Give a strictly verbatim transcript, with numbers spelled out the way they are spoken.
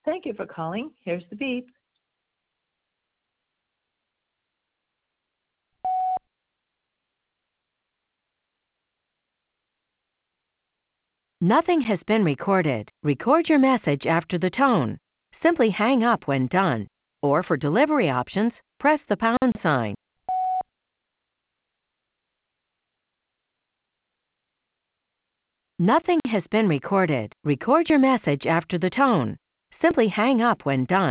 Thank you for calling. Here's the beep. Nothing has been recorded. Record your message after the tone. Simply hang up when done. Or for delivery options, press the pound sign. Nothing has been recorded. Record your message after the tone. Simply hang up when done.